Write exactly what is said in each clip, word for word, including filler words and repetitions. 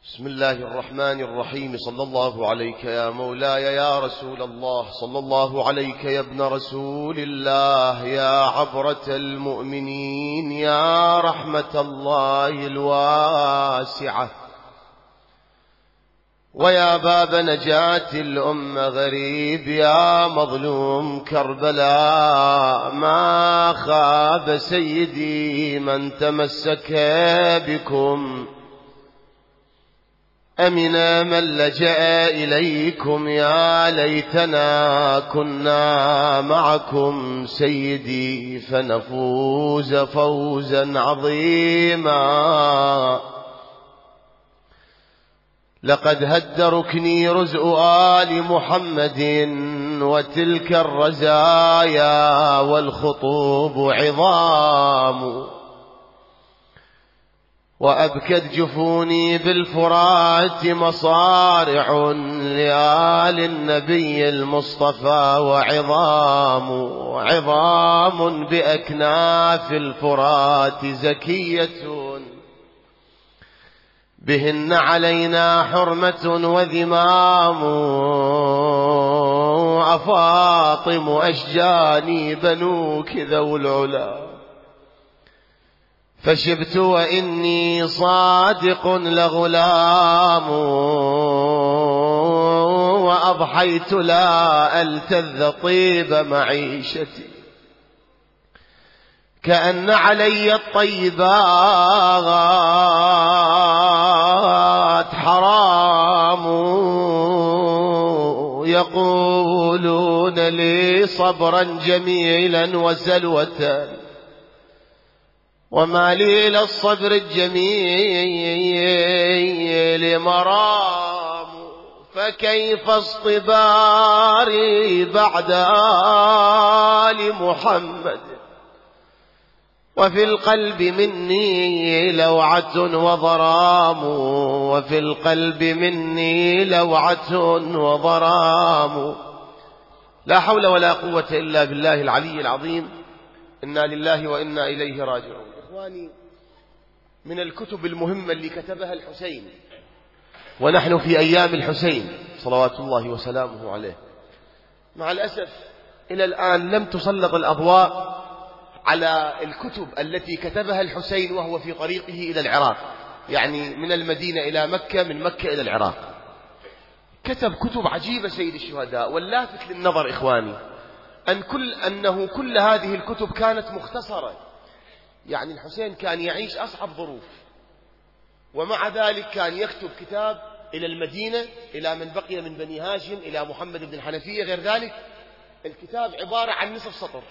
بسم الله الرحمن الرحيم. صلى الله عليك يا مولاي يا رسول الله، صلى الله عليك يا ابن رسول الله، يا عبرة المؤمنين، يا رحمة الله الواسعة، ويا باب نجاة الأمة غريب، يا مظلوم كربلاء. ما خاب سيدي من تمسك بكم، أمن من لجأ إليكم، يا ليتنا كنا معكم سيدي فنفوز فوزا عظيما. لقد هد ركني رزء آل محمد، وتلك الرزايا والخطوب عظام، وأبكت جفوني بالفرات مصارع لآل النبي المصطفى، وعظام عظام بأكناف الفرات زكية، بهن علينا حرمة وذمام. أفاطم أشجاني بنوك ذو العلا، فشبت وإني صادق لغلام، وأضحيت لا ألتذ طيب معيشتي، كأن علي الطيبات حرام. يقولون لي صبرا جميلا وسلوة، وما لي للصبر الجميل مرام. فكيف اصطباري بعد آل محمد، وفي القلب مني لوعة وضرام، وفي القلب مني لوعة وضرام. لا حول ولا قوة إلا بالله العلي العظيم. إنا لله وإنا إليه راجعون. إخواني، من الكتب المهمة اللي كتبها الحسين، ونحن في أيام الحسين صلوات الله وسلامه عليه، مع الأسف إلى الآن لم تسلط الأضواء على الكتب التي كتبها الحسين وهو في طريقه إلى العراق، يعني من المدينة إلى مكة، من مكة إلى العراق. كتب كتب عجيبة سيد الشهداء، واللافت للنظر إخواني أن كل أنه كل هذه الكتب كانت مختصرة. يعني الحسين كان يعيش أصعب ظروف، ومع ذلك كان يكتب كتاب إلى المدينة، إلى من بقي من بني هاشم، إلى محمد بن الحنفية، غير ذلك. الكتاب عبارة عن نصف سطر.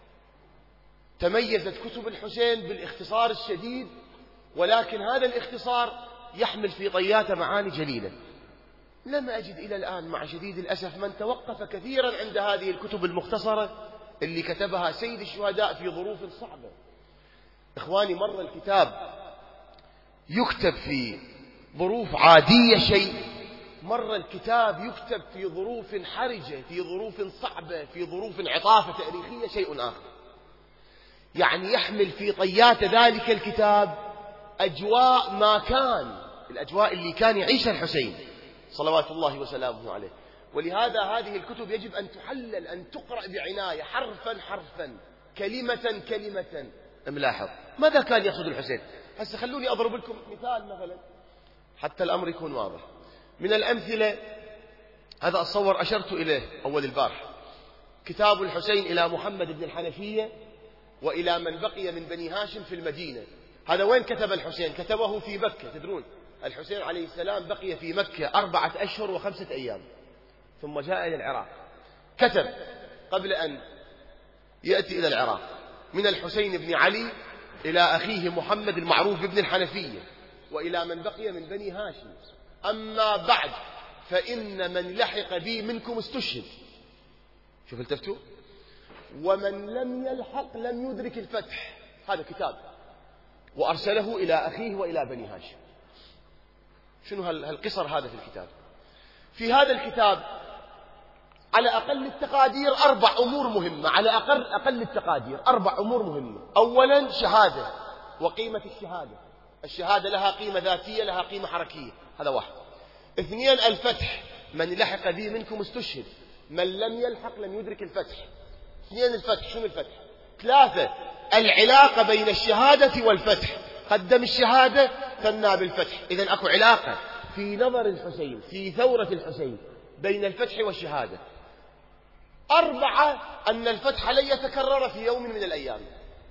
تميزت كتب الحسين بالاختصار الشديد، ولكن هذا الاختصار يحمل في طياته معاني جليلة. لم أجد إلى الآن مع شديد الأسف من توقف كثيرا عند هذه الكتب المختصرة اللي كتبها سيد الشهداء في ظروف صعبة. إخواني، مر الكتاب يكتب في ظروف عادية شيء، مر الكتاب يكتب في ظروف حرجة، في ظروف صعبة، في ظروف عطافة تاريخية شيء آخر. يعني يحمل في طيات ذلك الكتاب أجواء ما كان، الأجواء اللي كان يعيشها الحسين صلوات الله وسلامه عليه. ولهذا هذه الكتب يجب أن تحلل، أن تقرأ بعناية، حرفا حرفا، كلمة كلمة. ملاحظ ماذا كان يقصد الحسين؟ هسه خلوني أضرب لكم مثال مثلا حتى الأمر يكون واضح. من الأمثلة، هذا أتصور أشرت إليه أول البارح، كتاب الحسين إلى محمد بن الحنفية وإلى من بقي من بني هاشم في المدينة. هذا وين كتب الحسين؟ كتبه في مكة. تدرون الحسين عليه السلام بقي في مكة أربعة أشهر وخمسة أيام، ثم جاء إلى العراق. كتب قبل أن يأتي إلى العراق من الحسين بن علي إلى أخيه محمد المعروف بن الحنفية، وإلى من بقي من بني هاشم: أما بعد فإن من لحق بي منكم استشهد. شوف التفتوا، ومن لم يلحق لم يدرك الفتح. هذا كتاب، وأرسله إلى أخيه وإلى بني هاشم. شنو هالقصر هذا في الكتاب؟ في هذا الكتاب على أقل التقادير أربع أمور مهمة، على أقل أقل التقادير أربع أمور مهمة. أولا شهادة وقيمة الشهادة، الشهادة لها قيمة ذاتية، لها قيمة حركية، هذا واحد. اثنين، الفتح، من لحق به منكم استشهد، من لم يلحق لم يدرك الفتح. اثنين الفتح، شنو الفتح؟ ثلاثة، العلاقة بين الشهادة والفتح، قدم الشهادة ثنى بالفتح، إذن أكو علاقة في نظر الحسين في ثورة الحسين بين الفتح والشهادة. أربعة، أن الفتح لن يتكرر في يوم من الأيام.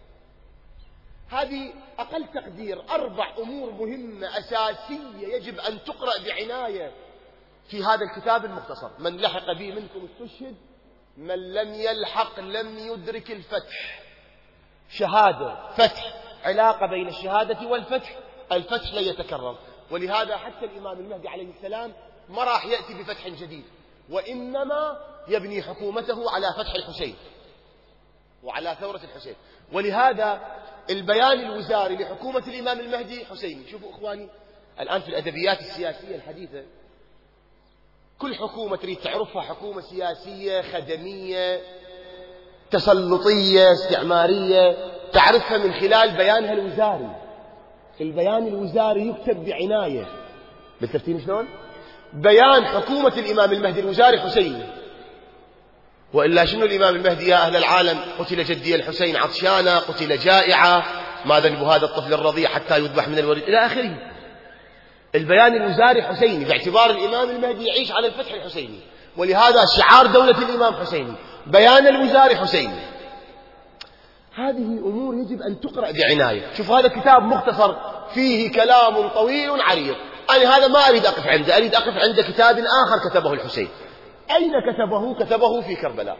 هذه أقل تقدير أربع أمور مهمة أساسية يجب أن تقرأ بعناية في هذا الكتاب المختصر. من لحق به منكم استشهد، من لم يلحق لم يدرك الفتح. شهادة، فتح، علاقة بين الشهادة والفتح، الفتح لا يتكرر. ولهذا حتى الإمام المهدي عليه السلام ما راح يأتي بفتح جديد، وإنما يبني حكومته على فتح الحسين وعلى ثورة الحسين. ولهذا البيان الوزاري لحكومة الإمام المهدي حسيني. شوفوا إخواني، الآن في الأدبيات السياسية الحديثة كل حكومة تريد تعرفها حكومة سياسية خدمية تسلطية استعمارية تعرفها من خلال بيانها الوزاري. البيان الوزاري يكتب بعناية. بالترتيب شلون؟ بيان حكومة الإمام المهدي الوزاري حسيني. وإلا شنو الإمام المهدي يا أهل العالم؟ قتل جدي الحسين عطشانا، قتل جائعا، ما ذنب هذا الطفل الرضيع حتى يذبح من الوريد إلى آخره. البيان الوزاري حسيني باعتبار الإمام المهدي يعيش على الفتح الحسيني، ولهذا شعار دولة الإمام حسيني، بيان الوزاري حسيني. هذه أمور يجب أن تقرأ بعناية. شوف هذا كتاب مختصر فيه كلام طويل عريض، أنا هذا ما أريد أقف عنده، أريد أقف عند كتاب آخر كتبه الحسين. أين كتبه؟ كتبه في كربلاء،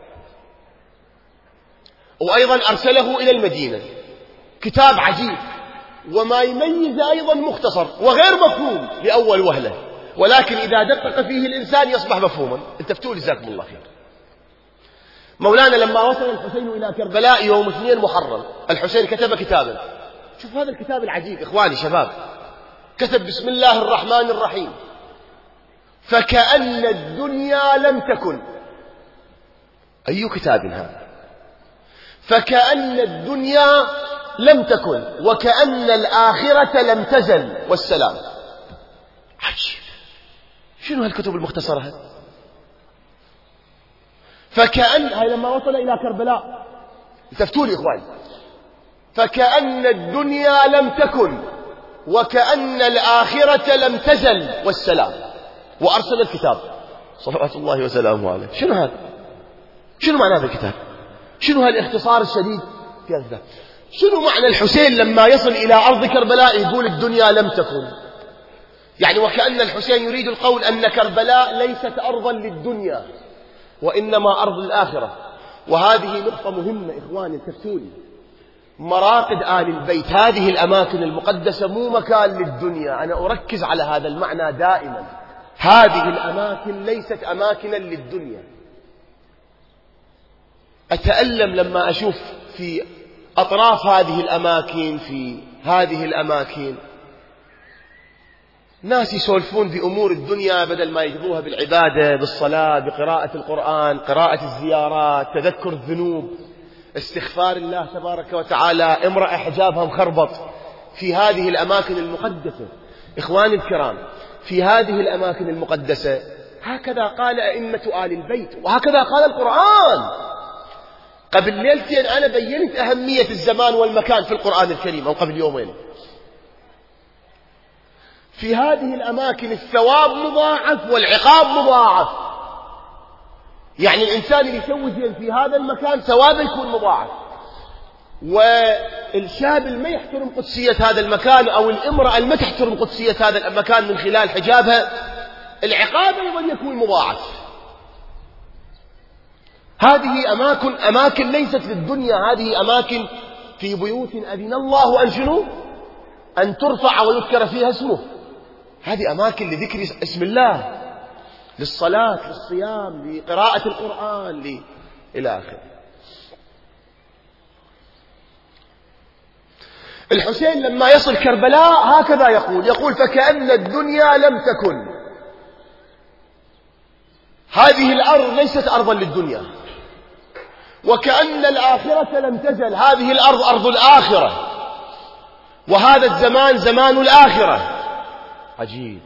وأيضا أرسله إلى المدينة. كتاب عجيب، وما يميز أيضا مختصر وغير مفهوم لأول وهلة، ولكن إذا دقق فيه الإنسان يصبح مفهوما. انتفتوا جزاكم الله خير. مولانا لما وصل الحسين إلى كربلاء يوم اثنين محرم، الحسين كتب كتابا. شوف هذا الكتاب العجيب إخواني شباب، كتب بسم الله الرحمن الرحيم، فكأن الدنيا لم تكن. أي كتاب هذا؟ فكأن الدنيا لم تكن وكأن الآخرة لم تزل والسلام. عجيب، شنو هالكتب المختصرة هذه؟ فكأن، هاي لما وصل إلى كربلاء، التفتوا لي إخواني، فكأن الدنيا لم تكن وكأن الآخرة لم تزل والسلام، وأرسل الكتاب صلوات الله وسلامه عليه. شنو هذا؟ شنو معنى هذا الكتاب؟ شنو هالاختصار الشديد في هذا الكتاب؟ شنو معنى الحسين لما يصل إلى أرض كربلاء يقول الدنيا لم تكن؟ يعني وكأن الحسين يريد القول أن كربلاء ليست أرضا للدنيا وإنما أرض الآخرة. وهذه نقطة مهمة إخواني التفتولي. مراقد آل البيت، هذه الأماكن المقدسة مو مكان للدنيا، أنا أركز على هذا المعنى دائما. هذه الأماكن ليست أماكنا للدنيا. أتألم لما أشوف في أطراف هذه الأماكن في هذه الأماكن ناس يسولفون بأمور الدنيا بدل ما يقضوها بالعبادة، بالصلاة، بقراءة القرآن، قراءة الزيارات، تذكر الذنوب، استغفار الله تبارك وتعالى. امرأة حجابها مخربط في هذه الأماكن المقدسة. إخواني الكرام، في هذه الأماكن المقدسة هكذا قال أئمة آل البيت، وهكذا قال القرآن. قبل ليلتين أنا بينت أهمية الزمان والمكان في القرآن الكريم، أو قبل يومين. في هذه الأماكن الثواب مضاعف والعقاب مضاعف. يعني الإنسان اللي يسوي زين في هذا المكان ثوابه يكون مضاعف، والشاب اللي ما يحترم قدسية هذا المكان أو الامرأة اللي ما تحترم قدسية هذا المكان من خلال حجابها العقاب أيضا يكون مضاعف. هذه أماكن أماكن ليست للدنيا، هذه أماكن في بيوت أذن الله أن شنو؟ أن ترفع ويذكر فيها اسمه. هذه أماكن لذكر اسم الله، للصلاة، للصيام، لقراءة القرآن، ل... إلى آخره. الحسين لما يصل كربلاء هكذا يقول يقول فكأن الدنيا لم تكن. هذه الأرض ليست أرضا للدنيا، وكأن الآخرة لم تزل. هذه الأرض أرض الآخرة، وهذا الزمان زمان الآخرة. عجيب.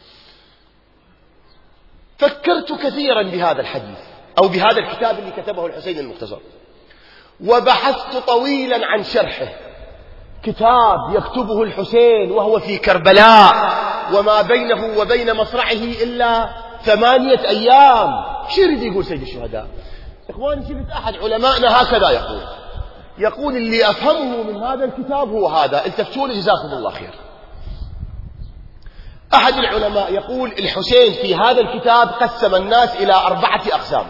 فكرت كثيرا بهذا الحديث أو بهذا الكتاب اللي كتبه الحسين المختصر، وبحثت طويلا عن شرحه. كتاب يكتبه الحسين وهو في كربلاء، وما بينه وبين مصرعه إلا ثمانية أيام. شو يريد يقول سيد الشهداء؟ إخواني، شفت أحد علمائنا هكذا يقول يقول اللي أفهمه من هذا الكتاب هو هذا. التفتوا لي جزاكم الله خير. أحد العلماء يقول الحسين في هذا الكتاب قسم الناس إلى أربعة أقسام.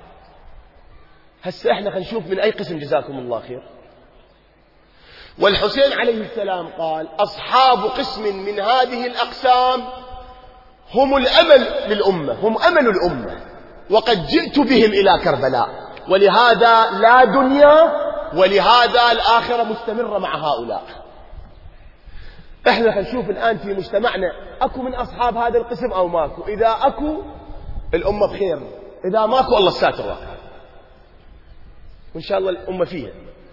هسه إحنا خلينا نشوف من أي قسم جزاكم الله خير. والحسين عليه السلام قال أصحاب قسم من هذه الأقسام هم الأمل للأمة، هم أمل الأمة، وقد جئت بهم إلى كربلاء، ولهذا لا دنيا، ولهذا الآخرة مستمرة مع هؤلاء. احنا خنشوف الآن في مجتمعنا أكو من أصحاب هذا القسم أو ماكو. إذا أكو الأمة بخير، إذا ماكو الله الساتر واقع، وإن شاء الله الأمة فيها.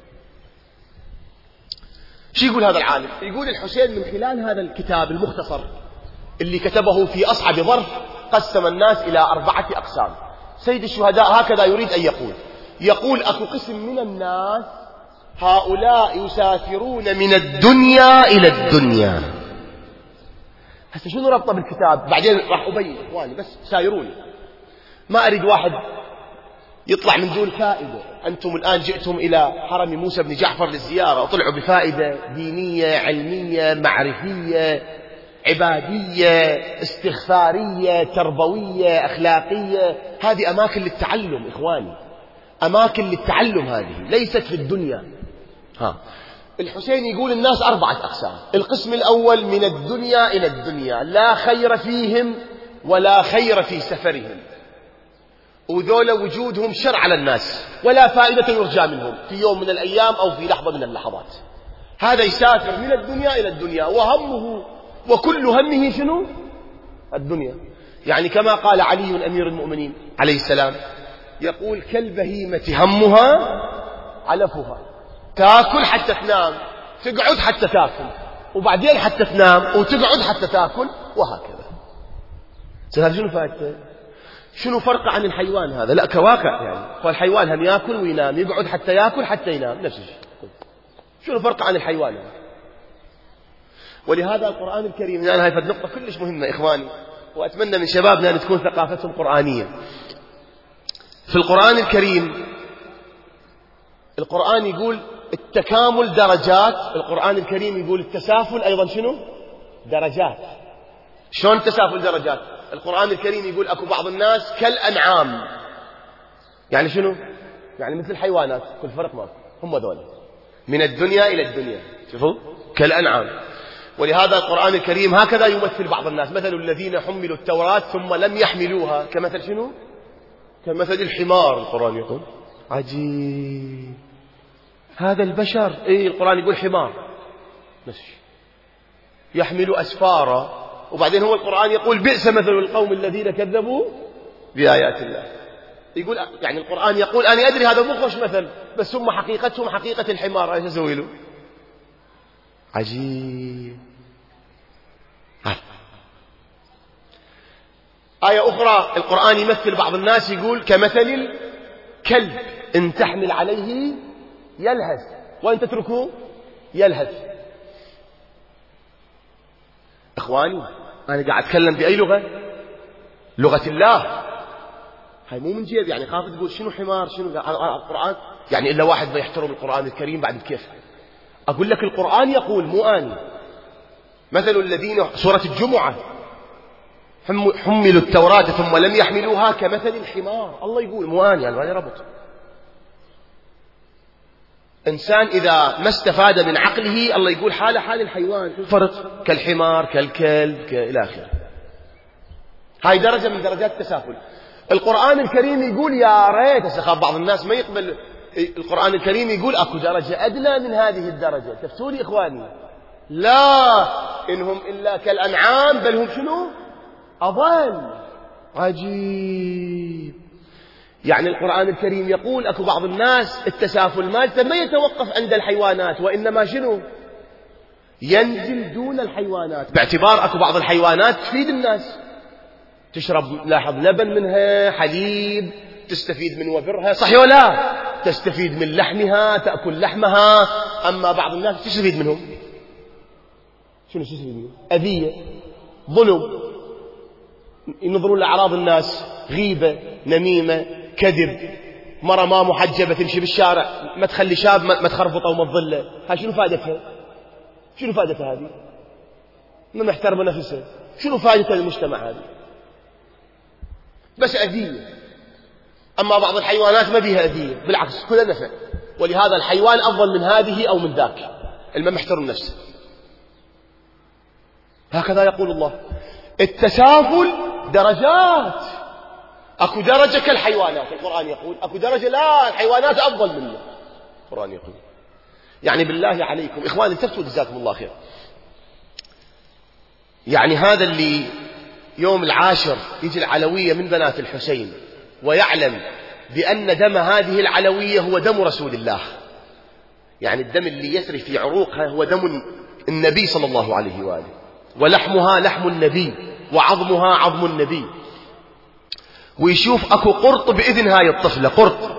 شو يقول هذا العالم؟ يقول الحسين من خلال هذا الكتاب المختصر اللي كتبه في أصعب ظرف قسم الناس إلى أربعة أقسام. سيد الشهداء هكذا يريد أن يقول يقول أكو قسم من الناس هؤلاء يسافرون من الدنيا إلى الدنيا. هسه شنو ربطه بالكتاب؟ بعدين راح أبين إخواني، بس سايروني. ما أريد واحد يطلع من دون فائدة. أنتم الآن جئتم إلى حرم موسى بن جعفر للزيارة، وطلعوا بفائدة دينية علمية معرفية عبادية استغفارية تربوية أخلاقية. هذه أماكن للتعلم إخواني، أماكن للتعلم، هذه ليست في الدنيا. ها الحسين يقول الناس أربعة أقسام. القسم الأول من الدنيا إلى الدنيا، لا خير فيهم ولا خير في سفرهم، وذول وجودهم شر على الناس ولا فائدة يرجى منهم في يوم من الأيام أو في لحظة من اللحظات. هذا يسافر من الدنيا إلى الدنيا، وهمه وكل همه شنو؟ الدنيا. يعني كما قال علي أمير المؤمنين عليه السلام، يقول كالبهيمة همها علفها، تاكل حتى تنام، تقعد حتى تاكل، وبعدين حتى تنام وتقعد حتى تاكل، وهكذا. هذا شنو فائدته؟ شنو فرق عن الحيوان هذا؟ لا كواكع يعني. فالحيوان هم ياكل وينام، يقعد حتى ياكل حتى ينام، نفس الشيء. شنو فرق عن الحيوان هذا؟ ولهذا القرآن الكريم، يعني هاي فد نقطة كلش مهمة إخواني، وأتمنى من شبابنا أن تكون ثقافتهم قرآنية. في القرآن الكريم، القرآن يقول التكامل درجات، القرآن الكريم يقول التسافل أيضا شنو؟ درجات. شلون التسافل درجات؟ القرآن الكريم يقول أكو بعض الناس كالأنعام. يعني شنو؟ يعني مثل الحيوانات، كل فرق ما هم ذول من الدنيا إلى الدنيا. شوفوا كالأنعام. ولهذا القرآن الكريم هكذا يمثل بعض الناس، مثل الذين حملوا التوراة ثم لم يحملوها كمثل شنو؟ كمثل الحمار. القرآن يقول عجيب، هذا البشر إيه القرآن يقول حمار ماشي يحمل أسفارا، وبعدين هو القرآن يقول بئس مثل القوم الذين كذبوا بآيات الله. يقول يعني القرآن يقول أنا أدري هذا مو خوش مثل، بس هم حقيقتهم حقيقة الحمار، ايش اسوي له؟ عجيب. آية أخرى القرآن يمثل بعض الناس يقول كمثل الكلب إن تحمل عليه يلهث وإن تتركه يلهث. إخواني أنا قاعد أتكلم بأي لغة؟ لغة الله. هاي مو من جيب يعني خاف تقول شنو حمار شنو القرآن، يعني إلا واحد ما يحترم القرآن الكريم بعد كيف. أقول لك القرآن يقول مو أنا. مثل الذين سورة الجمعة حملوا التوراة ثم لم يحملوها كمثل الحمار. الله يقول مو أنا، يعني ما ربط. إنسان إذا ما استفاد من عقله الله يقول حاله حال الحيوان، فرق كالحمار كالكلب إلى آخره. هاي درجة من درجات التسافل. القرآن الكريم يقول يا ريت استخاف بعض الناس ما يقبل. القرآن الكريم يقول أكو درجة أدنى من هذه الدرجة. تفتولي إخواني؟ لا إنهم إلا كالأنعام بل هم شنو؟ أضل. عجيب. يعني القرآن الكريم يقول أكو بعض الناس التسافل مالته ما يتوقف عند الحيوانات، وإنما شنو؟ ينزل دون الحيوانات، باعتبار أكو بعض الحيوانات تفيد الناس، تشرب لاحظ لبن منها، حليب، تستفيد من وفرها، صحيح ولا؟ تستفيد من لحمها، تأكل لحمها. أما بعض الناس تستفيد منهم شنو تستفيد منهم؟ أذية، ظلم، ينظرون لأعراض الناس، غيبة، نميمة، كذب، مرة ما محجبة تمشي بالشارع ما تخلي شاب ما تخربطه وما تظله، هاي شنو فائدتها؟ شنو فائدتها هذه؟ ما محترمة نفسها، شنو فائدتها للمجتمع هذه؟ بس أذية. أما بعض الحيوانات ما بيها أذية، بالعكس كلها نفع، ولهذا الحيوان أفضل من هذه أو من ذاك اللي ما محترم نفسه. هكذا يقول الله. التسافل درجات، أكو درجة كالحيوانات، القرآن يقول أكو درجة لا الحيوانات أفضل منه، القرآن يقول. يعني بالله عليكم إخواني انتبهوا جزاكم الله خير، يعني هذا اللي يوم العاشر يجي العلوية من بنات الحسين ويعلم بأن دم هذه العلوية هو دم رسول الله، يعني الدم اللي يسري في عروقها هو دم النبي صلى الله عليه وآله، ولحمها لحم النبي وعظمها عظم النبي، ويشوف أكو قرط بإذن هاي الطفلة، قرط،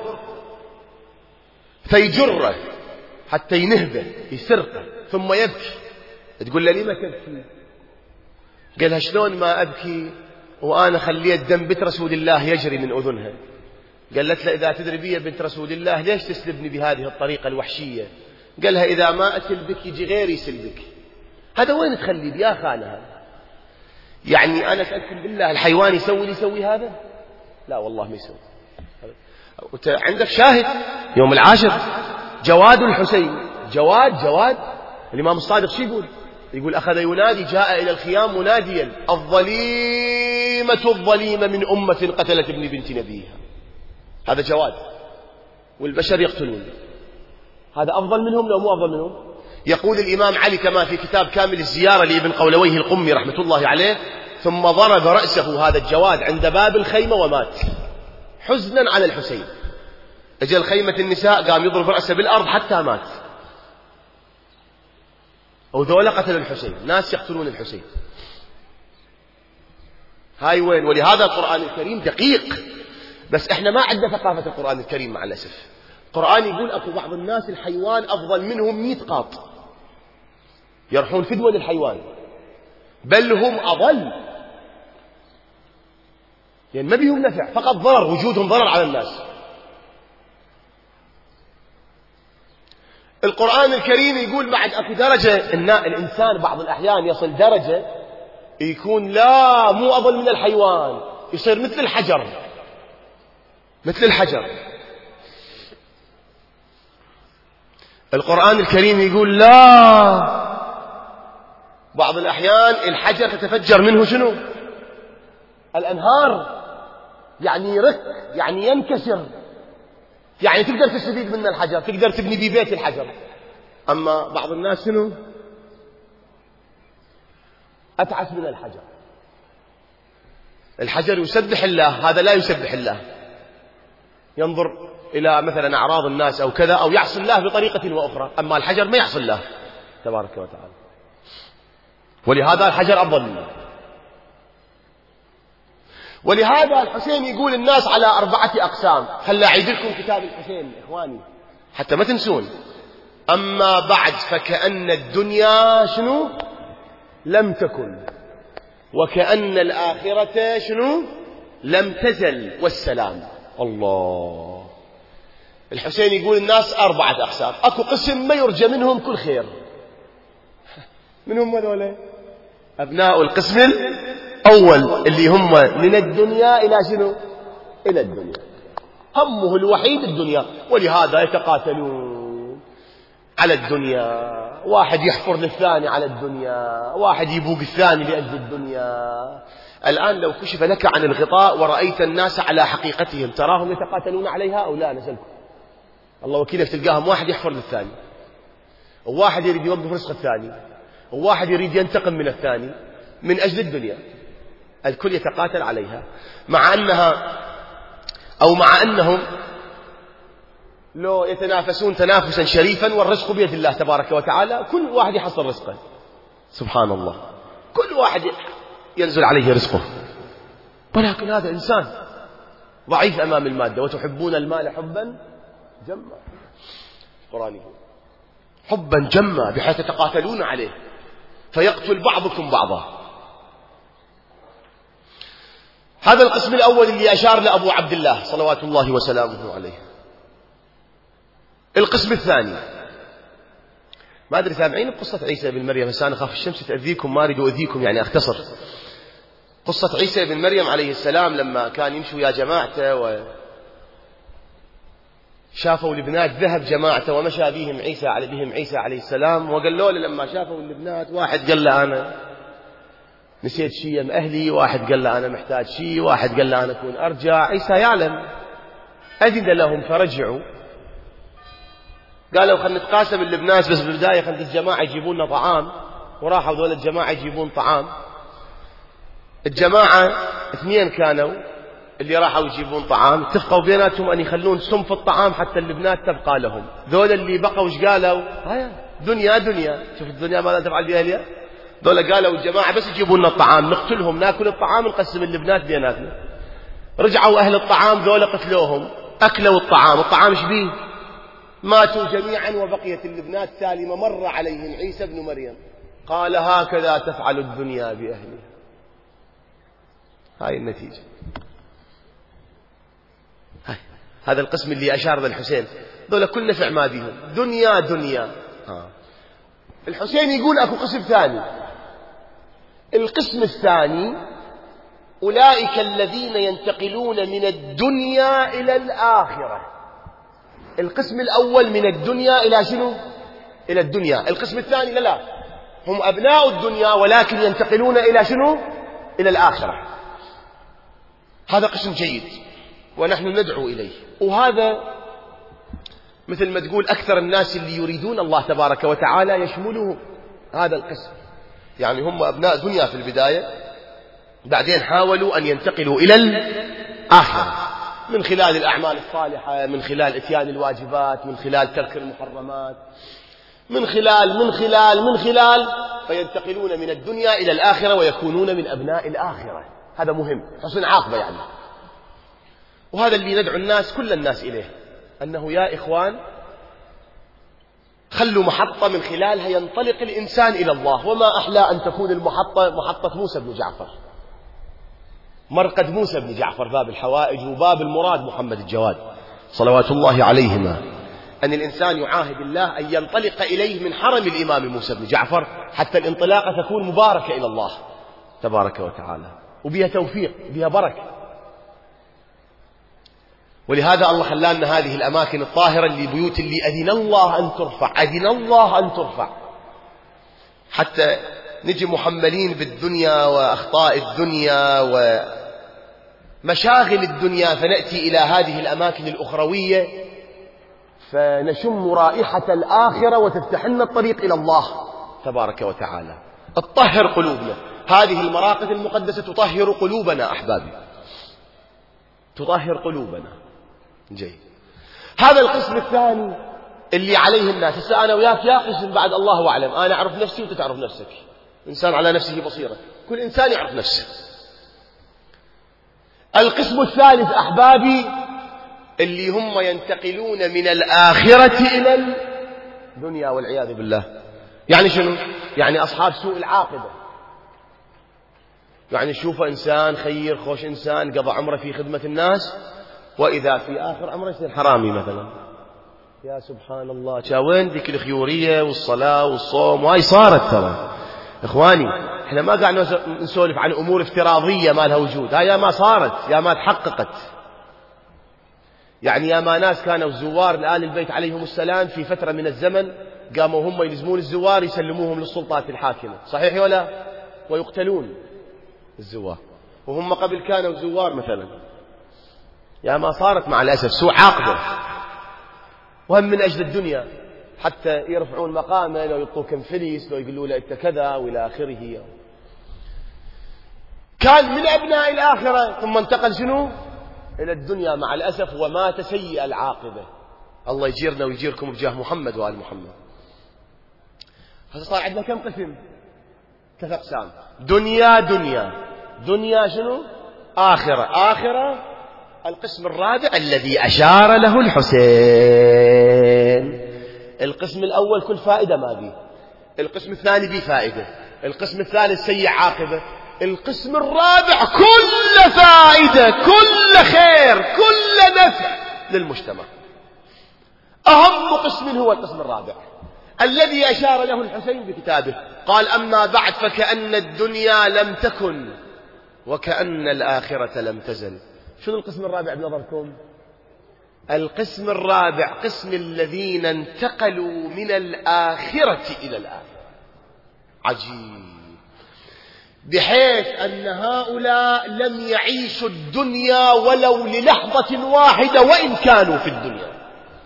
فيجره حتى ينهبه يسرقه ثم يبكي. تقول له ليه ما تبكي؟ قالها شلون ما أبكي وأنا خليت دم بنت رسول الله يجري من أذنها؟ قالت له إذا تدري بي بنت رسول الله ليش تسلبني بهذه الطريقة الوحشية؟ قالها إذا ما أسلبك يجي غيري يسلبك. هذا وين تخلي يا خالة هذا؟ يعني أنا أسألكم بالله الحيوان يسوي اللي يسوي هذا؟ لا والله ما يسوي. عندك شاهد يوم العاشر جواد الحسين، جواد جواد الإمام الصادق شو يقول؟ يقول أخذ ينادي جاء إلى الخيام مناديا الظليمة الظليمة من أمة قتلت ابن بنت نبيها. هذا جواد والبشر يقتلون، هذا أفضل منهم لو مو أفضل منهم؟ يقول الإمام علي كما في كتاب كامل الزيارة لابن قولويه القمي رحمة الله عليه: ثم ضرب رأسه هذا الجواد عند باب الخيمة ومات حزنا على الحسين. أجل خيمة النساء قام يضرب رأسه بالأرض حتى مات. وذولا قتل الحسين، ناس يقتلون الحسين. هاي وين؟ ولهذا القرآن الكريم دقيق، بس احنا ما عندنا ثقافة القرآن الكريم مع الأسف. القرآن يقول أكو بعض الناس الحيوان أفضل منهم مئة قاط، يرحون فدوة للحيوان، بل هم أضل، يعني ما بيهم نفع، فقط ضرر، وجودهم ضرر على الناس. القرآن الكريم يقول بعد أكو درجة إن الإنسان بعض الأحيان يصل درجة يكون لا مو أضل من الحيوان، يصير مثل الحجر، مثل الحجر. القرآن الكريم يقول لا، بعض الأحيان الحجر تتفجر منه شنو؟ الأنهار، يعني يرك، يعني ينكسر، يعني تقدر تستفيد من الحجر، تقدر تبني بيه بيت الحجر. أما بعض الناس شنو؟ أتعس من الحجر. الحجر يسبح الله، هذا لا يسبح الله، ينظر إلى مثلا أعراض الناس أو كذا، أو يعصي الله بطريقة وأخرى. أما الحجر ما يعصي الله تبارك وتعالى، ولهذا الحجر أفضل منه. ولهذا الحسين يقول الناس على أربعة أقسام. هلا أعيد لكم كتاب الحسين إخواني حتى ما تنسون. أما بعد فكأن الدنيا شنو؟ لم تكن، وكأن الآخرة شنو؟ لم تزل، والسلام. الله. الحسين يقول الناس أربعة أقسام، أكو قسم ما يرجى منهم كل خير. منهم هذول أبناء القسم الأول اللي هم من الدنيا إلى شنو؟ إلى الدنيا، همه الوحيد الدنيا، ولهذا يتقاتلون على الدنيا، واحد يحفر للثاني على الدنيا، واحد يبوق الثاني لأجل الدنيا. الآن لو كشف لك عن الغطاء ورأيت الناس على حقيقتهم، تراهم يتقاتلون عليها أو لا؟ نسألكم الله وكيلك، تلقاهم واحد يحفر للثاني، وواحد يريد يوظف رزق الثاني، وواحد يريد ينتقم من الثاني من أجل الدنيا. الكل يتقاتل عليها، مع أنها أو مع أنهم لو يتنافسون تنافسا شريفا والرزق بيد الله تبارك وتعالى، كل واحد يحصل رزقه. سبحان الله، كل واحد ينزل عليه رزقه، ولكن هذا إنسان ضعيف أمام المادة. وتحبون المال حبا جما، القرآن يقول حبا جما بحيث تتقاتلون عليه فيقتل بعضكم بعضا. هذا القسم الأول اللي أشار لأبو عبد الله صلوات الله وسلامه عليه. القسم الثاني، ما أدري سامعين قصة عيسى بن مريم؟ بس أنا خاف الشمس تأذيكم، ما أريد أؤذيكم، يعني أختصر. قصة عيسى بن مريم عليه السلام لما كان يمشوا يا جماعته وشافوا البنات ذهب جماعته ومشى بهم عيسى على بهم عيسى عليه السلام، وقالوا له لما شافوا البنات، واحد قال له أنا نسيت شيء من أهلي، واحد قال له أنا محتاج شيء، واحد قال له أنا أكون أرجع. عيسى يعلم، أذن لهم فرجعوا، قالوا خلنا نتقاسم البنات، بس بالبداية خلنا الجماعة يجيبون لنا طعام. وراحوا ذول الجماعة يجيبون طعام. الجماعة اثنين كانوا اللي راحوا يجيبون طعام، اتفقوا بيناتهم أن يخلون سم في الطعام حتى البنات تبقى لهم. ذول اللي بقوا وش قالوا؟ هيا دنيا دنيا، شوف الدنيا ماذا تفعل بأهلها. ذول قالوا الجماعة بس يجيبون لنا الطعام نقتلهم، ناكل الطعام ونقسم البنات بيناتنا. رجعوا أهل الطعام ذول قتلوهم، أكلوا الطعام، الطعام ايش بيه؟ ماتوا جميعا وبقيت البنات سالمة. مر عليهم عيسى بن مريم قال هكذا تفعل الدنيا بأهلها. هاي النتيجة. هاي. هذا القسم اللي أشار للحسين، ذولا كل نفع ما بيهم، دنيا دنيا. آه. الحسين يقول أكو قسم ثاني. القسم الثاني أولئك الذين ينتقلون من الدنيا إلى الآخرة. القسم الأول من الدنيا إلى شنو؟ إلى الدنيا. القسم الثاني لا لا، هم أبناء الدنيا ولكن ينتقلون إلى شنو؟ إلى الآخرة. هذا قسم جيد ونحن ندعو إليه. وهذا مثل ما تقول أكثر الناس اللي يريدون الله تبارك وتعالى يشمله هذا القسم. يعني هم أبناء دنيا في البداية، بعدين حاولوا أن ينتقلوا إلى الآخرة من خلال الأعمال الصالحة، من خلال إتيان الواجبات، من خلال ترك المحرمات، من خلال من خلال من خلال فينتقلون من الدنيا إلى الآخرة ويكونون من أبناء الآخرة. هذا مهم، حسن عاقبة يعني. وهذا اللي ندعو الناس كل الناس إليه، أنه يا إخوان خلوا محطة من خلالها ينطلق الإنسان إلى الله. وما أحلى أن تكون المحطة محطة موسى بن جعفر، مرقد موسى بن جعفر، باب الحوائج وباب المراد محمد الجواد صلوات الله عليهما. أن الإنسان يعاهد الله أن ينطلق إليه من حرم الإمام موسى بن جعفر، حتى الانطلاقة تكون مباركة إلى الله تبارك وتعالى، وبها توفيق بها بركة. ولهذا الله خلانا هذه الأماكن الطاهرة اللي بيوت اللي أذن الله أن ترفع، أذن الله أن ترفع، حتى نجي محملين بالدنيا وأخطاء الدنيا ومشاغل الدنيا، فنأتي إلى هذه الأماكن الأخروية فنشم رائحة الآخرة وتفتح لنا الطريق إلى الله تبارك وتعالى. تطهر قلوبنا. هذه المراقد المقدسة تطهر قلوبنا أحبابي، تطهر قلوبنا. جيد. هذا القسم الثاني اللي عليه الناس. هسه أنا وياك يا قسم بعد الله أعلم، أنا أعرف نفسي وأنت تعرف نفسك، إنسان على نفسه بصيرة، كل إنسان يعرف نفسه. القسم الثالث أحبابي اللي هم ينتقلون من الآخرة إلى الدنيا والعياذ بالله. يعني شنو؟ يعني أصحاب سوء العاقبة. يعني شوف إنسان خير خوش إنسان قضى عمره في خدمة الناس، وإذا في آخر عمره يصير حرامي مثلا. يا سبحان الله، وين ذيك الخيورية والصلاة والصوم؟ وهاي صارت ترى إخواني. إحنا ما قاعد نسولف عن أمور افتراضية ما لها وجود، هاي يا ما صارت يا ما تحققت. يعني يا ما ناس كانوا زوار لآل البيت عليهم السلام في فترة من الزمن قاموا هم يلزمون الزوار يسلموهم للسلطات الحاكمة، صحيح ولا؟ ويقتلون الزوار، وهم قبل كانوا زوار مثلا. يا ما صارت مع الأسف سوء عاقبة، وهم من أجل الدنيا حتى يرفعون مقامه، لو يعطوه كم فليس، لو يقولوا له أنت كذا وإلى آخره. كان من أبناء الآخرة ثم انتقل شنو؟ إلى الدنيا مع الأسف، ومات سيء العاقبة. الله يجيرنا ويجيركم بجاه محمد وآل محمد. هذا صار عندنا كم قسم؟ ثلاث أقسام: دنيا دنيا دنيا شنو؟ آخرة آخرة. القسم الرابع الذي أشار له الحسين. القسم الأول كل فائدة ما بيه، القسم الثاني بيه فائدة، القسم الثالث سيء عاقبة، القسم الرابع كل فائدة، كل خير، كل نفع للمجتمع. أهم قسم هو القسم الرابع الذي أشار له الحسين بكتابه. قال: أما بعد فكأن الدنيا لم تكن وكأن الآخرة لم تزل. شنو القسم الرابع بنظركم؟ القسم الرابع قسم الذين انتقلوا من الآخرة إلى الآخرة. عجيب، بحيث أن هؤلاء لم يعيشوا الدنيا ولو للحظة واحدة وإن كانوا في الدنيا،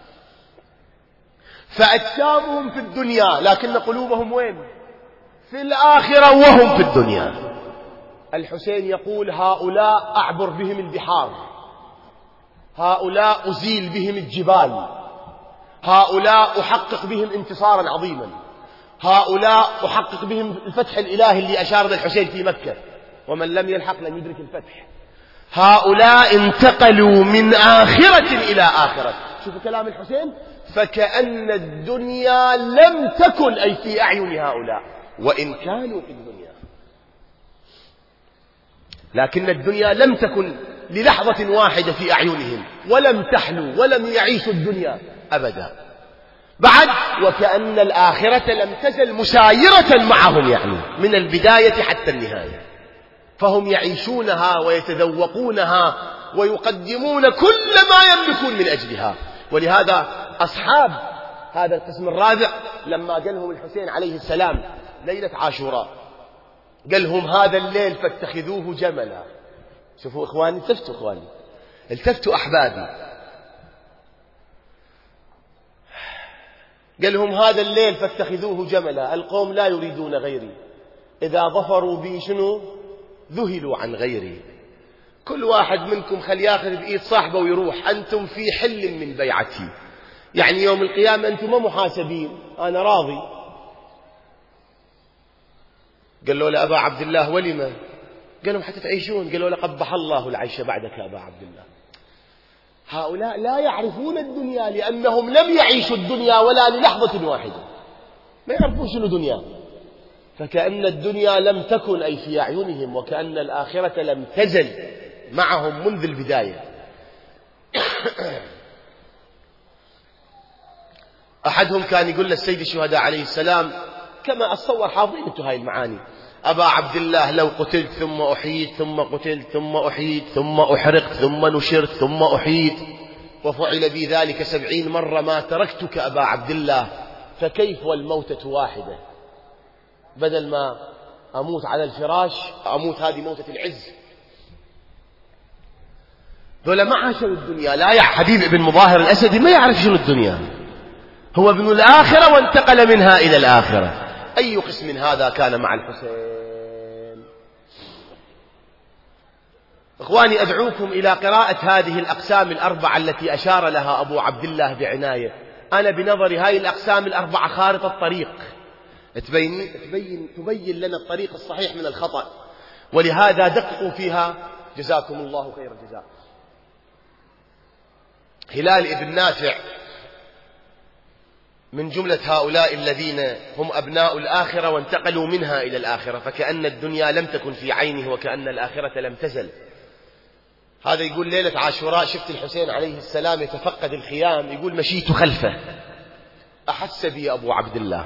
فأجسامهم في الدنيا لكن قلوبهم وين؟ في الآخرة وهم في الدنيا. الحسين يقول: هؤلاء أعبر بهم البحار، هؤلاء أزيل بهم الجبال، هؤلاء أحقق بهم انتصارا عظيما، هؤلاء أحقق بهم الفتح الإلهي اللي أشار له الحسين في مكة: ومن لم يلحق لن يدرك الفتح. هؤلاء انتقلوا من آخرة إلى آخرة. شوفوا كلام الحسين: فكأن الدنيا لم تكن، أي في أعين هؤلاء وإن كانوا في الدنيا، لكن الدنيا لم تكن للحظة واحدة في أعينهم، ولم تحلوا ولم يعيشوا الدنيا أبدا. بعد: وكأن الآخرة لم تزل مسايرة معهم، يعني من البداية حتى النهاية، فهم يعيشونها ويتذوقونها ويقدمون كل ما يملكون من أجلها. ولهذا أصحاب هذا القسم الرابع لما قال لهم الحسين عليه السلام ليلة عاشوراء، قال لهم: هذا الليل فاتخذوه جملا. شوفوا إخواني، التفتوا إخواني، التفتوا أحبابي. قال لهم: هذا الليل فاتخذوه جملا، القوم لا يريدون غيري، إذا ظفروا بي شنو؟ ذهلوا عن غيري. كل واحد منكم خل ياخذ بإيد صاحبه ويروح، أنتم في حل من بيعتي، يعني يوم القيامة أنتم ما محاسبين، أنا راضي. قال له: لأبا عبد الله ولما؟ قال لهم: حتى تعيشون. قال له: لقبح الله العيش بعدك يا أبا عبد الله. هؤلاء لا يعرفون الدنيا لأنهم لم يعيشوا الدنيا ولا للحظة واحدة، ما يعرفون شنو دنيا. فكأن الدنيا لم تكن، أي في أعينهم، وكأن الآخرة لم تزل معهم منذ البداية. أحدهم كان يقول للسيد الشهداء عليه السلام، كما أتصور حافظين انتم هاي المعاني: أبا عبد الله لو قتلت ثم أحييت ثم قتلت ثم أحييت ثم أحرقت ثم نشرت ثم أحييت وفعل بي ذلك سبعين مرة ما تركتك أبا عبد الله، فكيف والموتة واحدة؟ بدل ما أموت على الفراش أموت هذه موتة العز. ذولا ما عاشوا الدنيا. لا يا حبيب ابن مظاهر الأسدي ما يعرف شنو الدنيا، هو ابن الآخرة وانتقل منها إلى الآخرة. أي قسم هذا كان مع الحسين؟ إخواني، أدعوكم إلى قراءة هذه الأقسام الأربعة التي أشار لها أبو عبد الله بعناية. أنا بنظري هاي الأقسام الأربعة خارطة طريق تبين, تبين, تبين لنا الطريق الصحيح من الخطأ، ولهذا دققوا فيها جزاكم الله خير الجزاء. هلال ابن نافع من جملة هؤلاء الذين هم أبناء الآخرة وانتقلوا منها إلى الآخرة، فكأن الدنيا لم تكن في عينه وكأن الآخرة لم تزل. هذا يقول: ليلة عاشوراء شفت الحسين عليه السلام يتفقد الخيام، يقول: مشيت خلفه، أحس بي أبو عبد الله،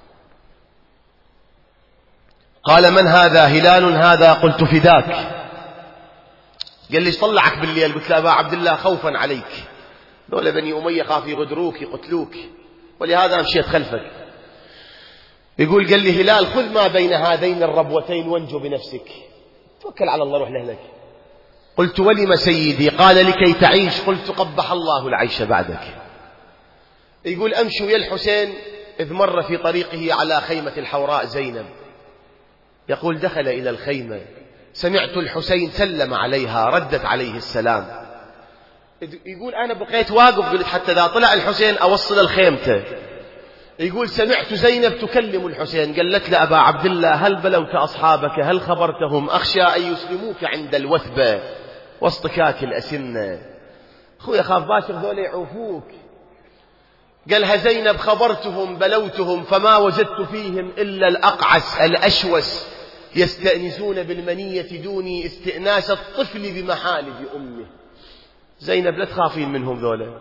قال: من هذا؟ هلال هذا. قلت: فداك. قال لي: طلعك بالليل. قلت له: أبا عبد الله خوفا عليك، دول بني أمية خاف يغدروك يقتلوك، ولهذا مشيت خلفك. يقول: قال لي هلال: خذ ما بين هذين الربوتين وانجو بنفسك، توكل على الله روح لهلك. قلت: ولم سيدي؟ قال: لكي تعيش. قلت: قبح الله العيش بعدك. يقول: أمشي ويا الحسين إذ مر في طريقه على خيمة الحوراء زينب. يقول: دخل إلى الخيمة، سمعت الحسين سلم عليها، ردت عليه السلام. يقول: أنا بقيت واقف، قلت حتى إذا طلع الحسين أوصل الخيمته. يقول سمعت زينب تكلم الحسين، قالت له أبا عبد الله هل بلوت أصحابك، هل خبرتهم، أخشى أن يسلموك عند الوثبة واصطكاك الأسنة. أخوي أخاف باشر ذولا يعوفوك. قالها زينب خبرتهم بلوتهم فما وجدت فيهم إلا الأقعس الأشوس يستأنسون بالمنية دوني استئناس الطفل بمحالب أمه. زينب لا تخافين منهم ذولا.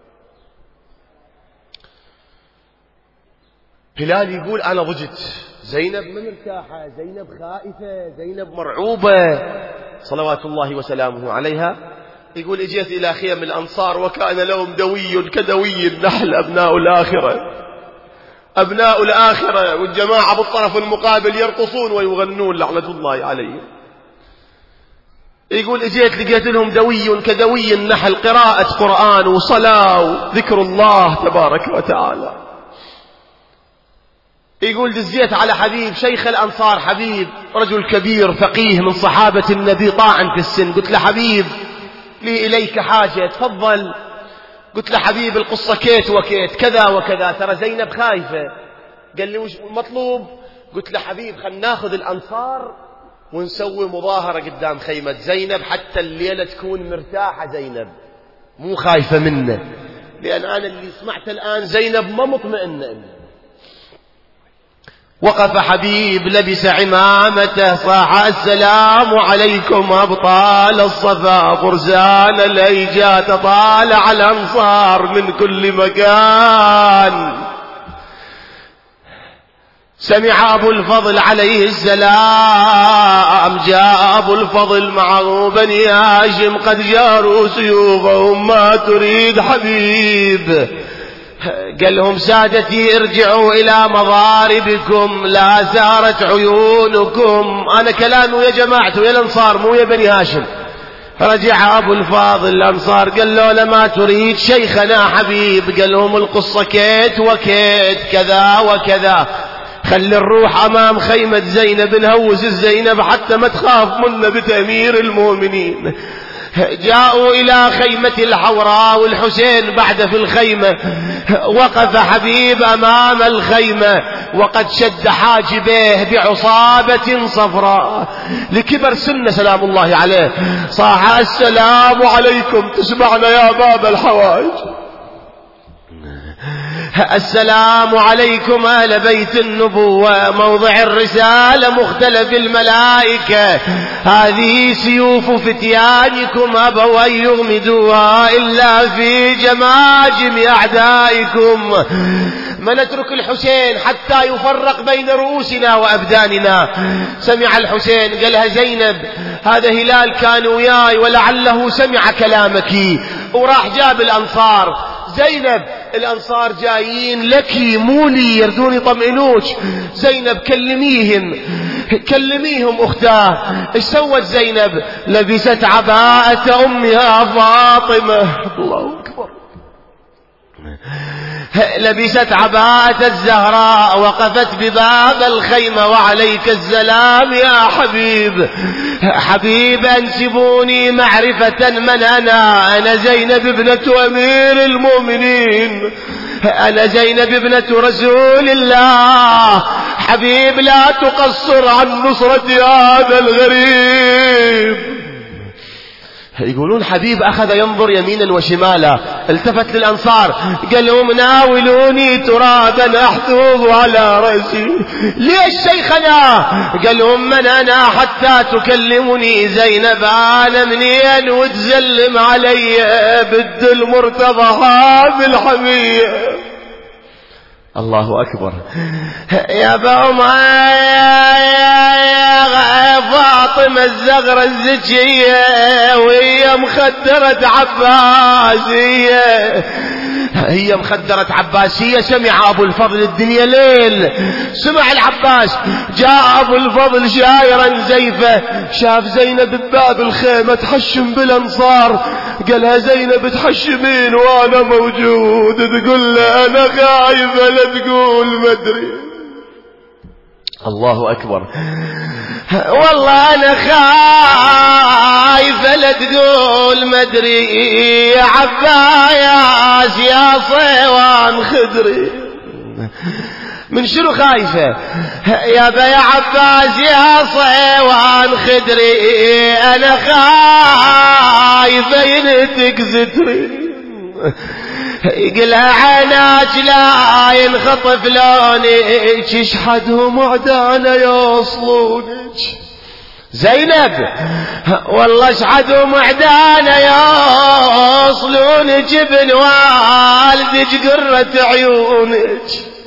هلال يقول أنا ضجت، زينب ما مرتاحة، زينب خائفة، زينب مرعوبة صلوات الله وسلامه عليها. يقول اجيت إلى خيم الأنصار وكان لهم دوي كدوي النحل، أبناء الآخرة أبناء الآخرة، والجماعة بالطرف المقابل يرقصون ويغنون لعنة الله عليهم. يقول اجيت لقيت لهم دوي كدوي النحل، قراءة قرآن وصلاة وذكر الله تبارك وتعالى. يقول دزيت على حبيب شيخ الأنصار، حبيب رجل كبير فقيه من صحابة النبي طاعن في السن، قلت له حبيب لي إليك حاجة تفضل. قلت له حبيب القصة كيت وكيت كذا وكذا، ترى زينب خايفة. قال لي وش المطلوب؟ قلت له حبيب خلنا ناخذ الأنصار ونسوي مظاهرة قدام خيمة زينب حتى الليلة تكون مرتاحة زينب مو خايفة منه، لأن أنا اللي سمعت الآن زينب ما مطمئنة. وقف حبيب لبس عمامته صاح السلام عليكم أبطال الصفا فرسان الأيجات، طالع الأنصار من كل مكان. سمع أبو الفضل عليه السلام، جاء أبو الفضل معه بني هاشم قد جاروا سيوفهم ما تريد حبيب. قال لهم سادتي ارجعوا إلى مضاربكم لا سارت عيونكم. أنا كلامي يا جماعة يا الأنصار مو يا بني هاشم. رجع أبو الفاضل الأنصار قال له لما تريد شيخنا حبيب. قال لهم القصة كيت وكيت كذا وكذا، خلي الروح أمام خيمة زينب نهوز الزينب حتى ما تخاف منا بتأمير المؤمنين. جاءوا إلى خيمة الحوراء والحسين بعد في الخيمة. وقف حبيب أمام الخيمة وقد شد حاجبيه بعصابة صفراء لكبر سنة سلام الله عليه، صاح السلام عليكم تسمعنا يا باب الحوائج، السلام عليكم أهل بيت النبوة موضع الرسالة مختلف الملائكة، هذه سيوف فتيانكم أبوا أن يغمدوها إلا في جماجم أعدائكم، ما نترك الحسين حتى يفرق بين رؤوسنا وأبداننا. سمع الحسين قالها زينب هذا هلال كان وياي ولعله سمع كلامك، وراح جاب الأنصار. زينب الأنصار جايين لك مو لي يردون يطمئنوك. زينب كلميهم كلميهم أختاه. ايش سوت زينب؟ لبست عباءة أمها فاطمة، الله أكبر، لبست عباءة الزهراء وقفت بباب الخيمة وعليك السلام يا حبيب. حبيب أنسبوني معرفة من أنا، أنا زينب ابنة أمير المؤمنين، أنا زينب ابنة رسول الله. حبيب لا تقصر عن نصرة هذا الغريب. يقولون حبيب أخذ ينظر يمينا وشمالا، التفت للأنصار قال لهم ناولوني ترابا أحثوه على رأسي. ليش شيخنا؟ قال لهم من أنا حتى تكلمني زينب؟ أنا منين وتزلم علي بد المرتضى حامل حمية. الله أكبر. يا بوما يا فاطمة الزغرة الزكية وهي مخدرة عباسية، هي مخدرة عباسية. سمع أبو الفضل الدنيا ليل، سمع العباس. جاء أبو الفضل شايرا زيفة، شاف زينب بباب الخيمة تحشم بالأنصار. قالها زينب تحشمين وأنا موجود؟ تقول له أنا خايفة لا تقول مدري. الله أكبر. والله أنا خايفة لا تقول مدري يا عباس يا صيوان خدري. من شنو خايفة؟ يا بيا عباس يا صيوان خدري أنا خايفة ينتك ستري، يقلها عيناك لا ينخطف لونك، اشحدهم عدانا يوصلونك. زينب والله اشحدهم عدانا يوصلونك، ابن والدك قرة عيونك.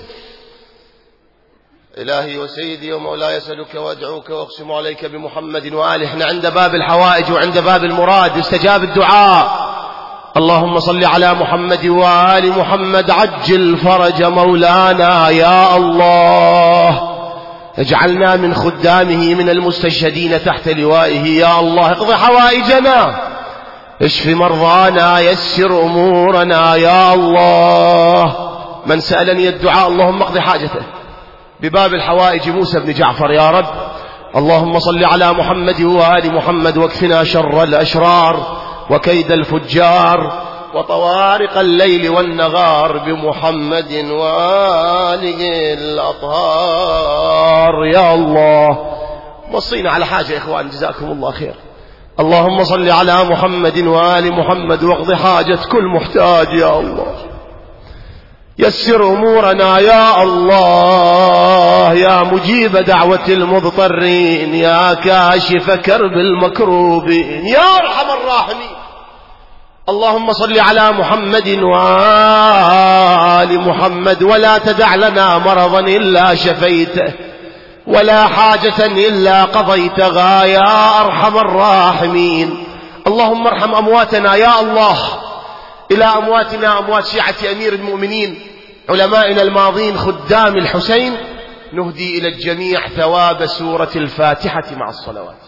إلهي وسيدي ومولاي أسألك وأدعوك وأقسم عليك بمحمد وآله. احنا عند باب الحوائج وعند باب المراد، استجاب الدعاء. اللهم صل على محمد وآل محمد، عجل فرج مولانا يا الله، اجعلنا من خدامه من المستشهدين تحت لوائه يا الله. اقضي حوائجنا، اشف مرضانا، يسر أمورنا يا الله. من سألني الدعاء اللهم اقضي حاجته بباب الحوائج موسى بن جعفر يا رب. اللهم صل على محمد وآل محمد، واكفنا شر الأشرار وكيد الفجار وطوارق الليل والنهار بمحمد وآله الأطهار يا الله. وصينا على حاجة يا إخوان جزاكم الله خير. اللهم صل على محمد وآل محمد، واقض حاجة كل محتاج يا الله. يسر أمورنا يا الله، يا مجيب دعوة المضطرين، يا كاشف كرب المكروبين، يا أرحم الراحمين. اللهم صل على محمد وآل محمد، ولا تدع لنا مرضا إلا شفيته، ولا حاجة إلا قضيتها يا أرحم الراحمين. اللهم ارحم أمواتنا يا الله. إلى أمواتنا أموات شيعة أمير المؤمنين علمائنا الماضين خدام الحسين، نهدي إلى الجميع ثواب سورة الفاتحة مع الصلوات.